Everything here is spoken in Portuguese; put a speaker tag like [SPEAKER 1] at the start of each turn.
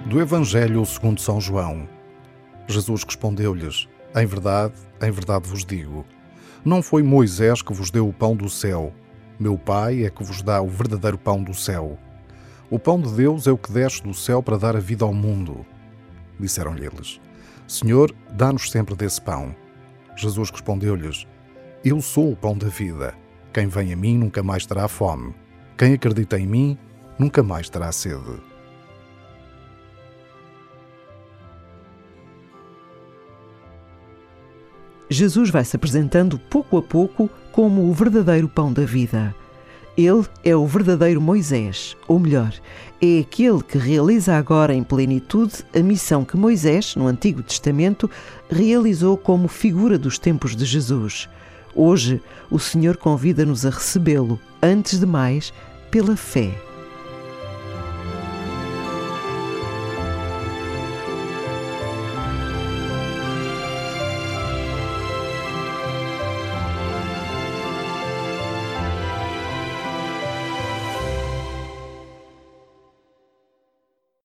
[SPEAKER 1] Do Evangelho segundo São João. Jesus respondeu-lhes: em verdade vos digo, não foi Moisés que vos deu o pão do céu. Meu Pai é que vos dá o verdadeiro pão do céu. O pão de Deus é o que desce do céu para dar a vida ao mundo. Disseram-lhe eles: Senhor, dá-nos sempre desse pão. Jesus respondeu-lhes: Eu sou o pão da vida. Quem vem a mim nunca mais terá fome. Quem acredita em mim nunca mais terá sede.
[SPEAKER 2] Jesus vai se apresentando pouco a pouco como o verdadeiro pão da vida. Ele é o verdadeiro Moisés, ou melhor, é aquele que realiza agora em plenitude a missão que Moisés, no Antigo Testamento, realizou como figura dos tempos de Jesus. Hoje, o Senhor convida-nos a recebê-lo, antes de mais, pela fé.